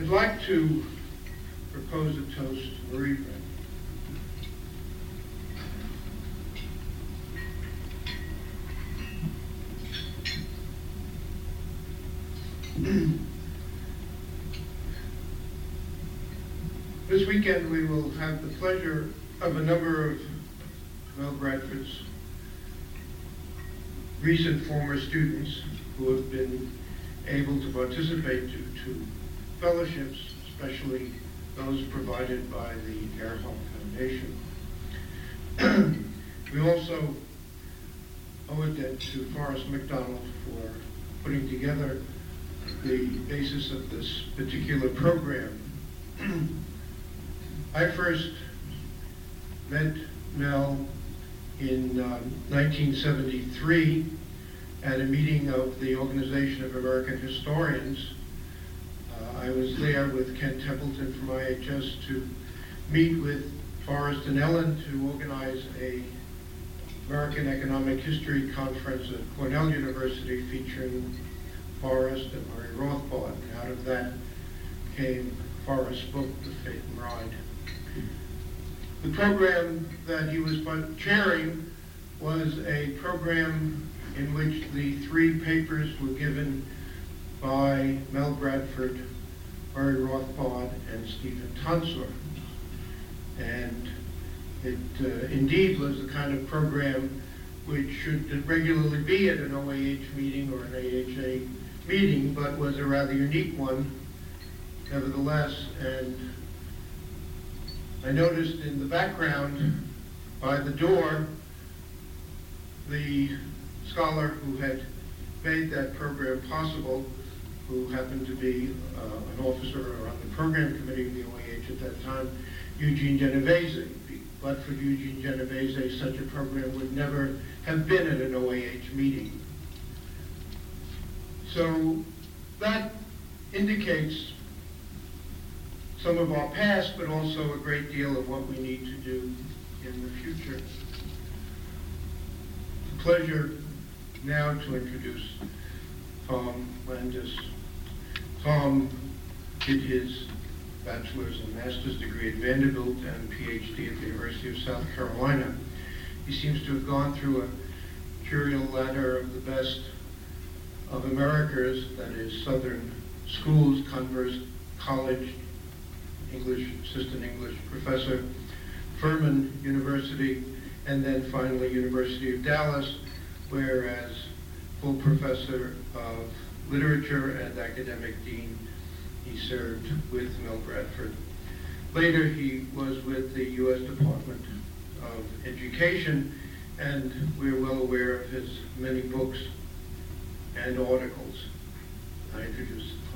I'd like to propose a toast to Marie Brent. This weekend we will have the pleasure of a number of Mel Bradford's recent former students who have been able to participate due to fellowships, especially those provided by the Gerhardt Foundation. We also owe a debt to Forrest McDonald for putting together the basis of this particular program. I first met Mel in 1973 at a meeting of the Organization of American Historians. I was there with Ken Templeton from IHS to meet with Forrest and Ellen to organize a American Economic History conference at Cornell University featuring Forrest and Murray Rothbard. And out of that came Forrest's book, The Phaeton Ride. The program that he was chairing was a program in which the three papers were given by Mel Bradford, Murray Rothbard, and Stephen Tonsor. And it indeed was the kind of program which should regularly be at an OAH meeting or an AHA meeting, but was a rather unique one nevertheless. And I noticed in the background by the door the scholar who had made that program possible, who happened to be an officer on the program committee of the OAH at that time, Eugene Genovese. But for Eugene Genovese, such a program would never have been at an OAH meeting. So that indicates some of our past, but also a great deal of what we need to do in the future. It's a pleasure now to introduce Tom Landis. Tom did his bachelor's and master's degree at Vanderbilt and PhD at the University of South Carolina. He seems to have gone through a curial ladder of the best of Americas, that is Southern schools, Converse College, English, assistant English professor, Furman University, and then finally University of Dallas, where as full professor of literature and academic dean, he served with Mel Bradford. Later, he was with the U.S. Department of Education, and we're well aware of his many books and articles. I introduce